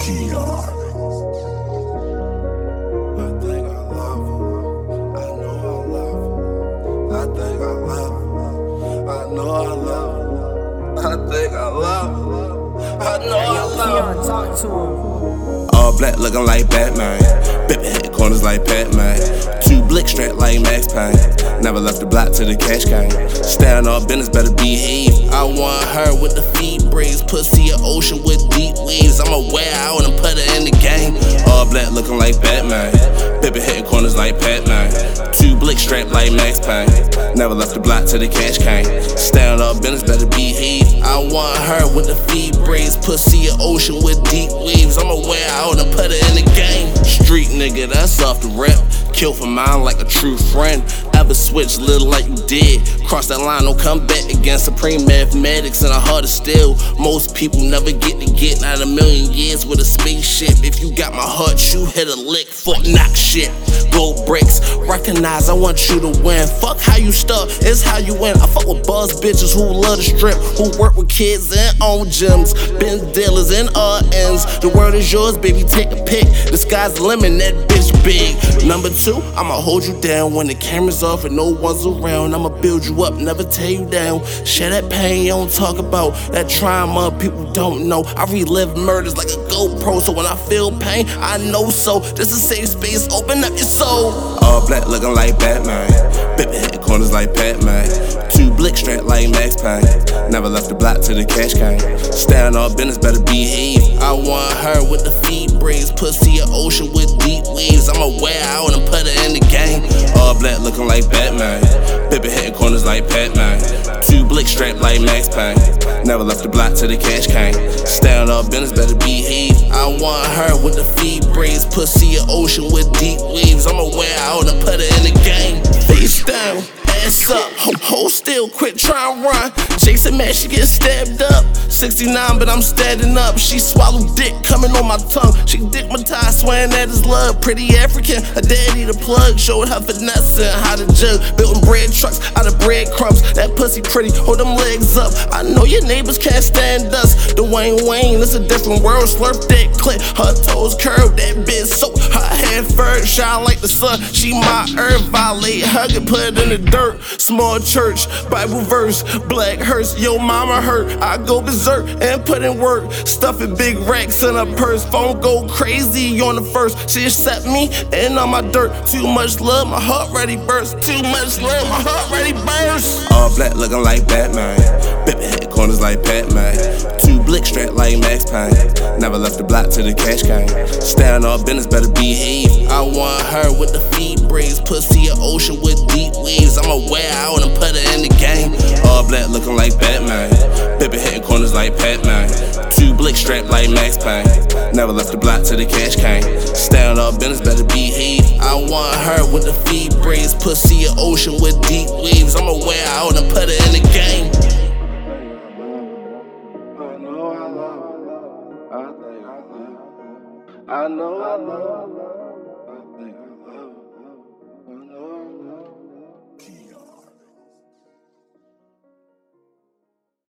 Keon. I think I love her. I know I love her. I think I love her. I know I love her. I think I love her. I know I love her. Talk to him. All black looking like Batman. Baby hitting corners like Pac-Man. Two blick strapped like Max Payne. Never left the block till the cash came. Staying all business, better behave. I want her with the feed braids. Pussy an ocean with deep waves. I'ma wear out and put her in the game. All black looking like Batman. Baby hitting corners like Pac-Man. Two blick strapped like Max Payne. Never left the block till the cash came. Staying all business, better behave. I want her with the feed braids. Pussy an ocean with deep waves. I'ma wear out and put her in the game. Street nigga, that's off the rip. Kill for mine like a true friend. Ever switch little like you did. Cross that line, don't come back again. Supreme mathematics and a heart of steel. Most people never get to get not a million years with a spaceship. If you got my heart, you hit a lick. Fuck knock shit. Gold bricks. Recognize I want you to win. Fuck how you start, it's how you win. I fuck with buzz bitches who love to strip, who work with kids and own gyms. Benz dealers and RNs. The world is yours, baby, take a pic. The sky's the limit, that bitch big. Number two, I'ma hold you down when the camera's off and no one's around. I'ma build you up, never tear you down. Share that pain you don't talk about. That trauma people don't know. I relive murders like a GoPro, so when I feel pain, I know so. This is a safe space, open up your soul. All black looking like Batman. Baby hitting corners like Pac-Man. Two blick strapped like Max Payne. Never left the block till the cash came. Staying all business, better behave. I want her with the feed braids. Pussy an ocean with deep waves. I'ma wear out and put her in the game. All black looking like Batman. Baby hitting corners like Pac-Man. Two blick strapped like Max Payne. Never left the block till the cash came. Staying all business, better behave. I want her with the feed braids. Pussy an ocean with deep waves. I'ma wear out and put her in the game. Face down, ass up, hold still, quit trying to run. Jason man, she get stabbed up. 69, but I'm standing up. She swallowed dick coming on my tongue. She dickmatized, swearing that is love. Pretty African, her daddy the plug. Showed her finesse and how to jug. Building bread trucks out of breadcrumbs. That pussy pretty, hold them legs up. I know your neighbors can't stand us. Dwayne Wayne, it's a different world. Slurp that clip, her toes curved, that bitch so. Her hair fur, shine like the sun. She my herb, violate, hug it, put it in the dirt. Small church, Bible verse, black hearse. Yo mama hurt, I go berserk and put in work. Stuffing big racks in her purse. Phone go crazy on the first. She accept me and on my dirt. Too much love, my heart ready burst. Too much love, my heart ready burst. All black looking like Batman. Baby hitting corners like Pac-Man. Two blick strapped like Max Payne. Never left the block till the cash came. Staying all business, better behave. I want her with the feed braids. Pussy an ocean with deep waves. I'ma wear out and put her in the game. All black looking like Batman. Baby hitting corners like Pac-Man. Two blick strapped like Max Payne. Never left the block till the cash came. Staying all business, better behave. I want her with the feed braids. Pussy an ocean with deep waves. I'ma wear out and put her in the game. I know I love her. I know I love her.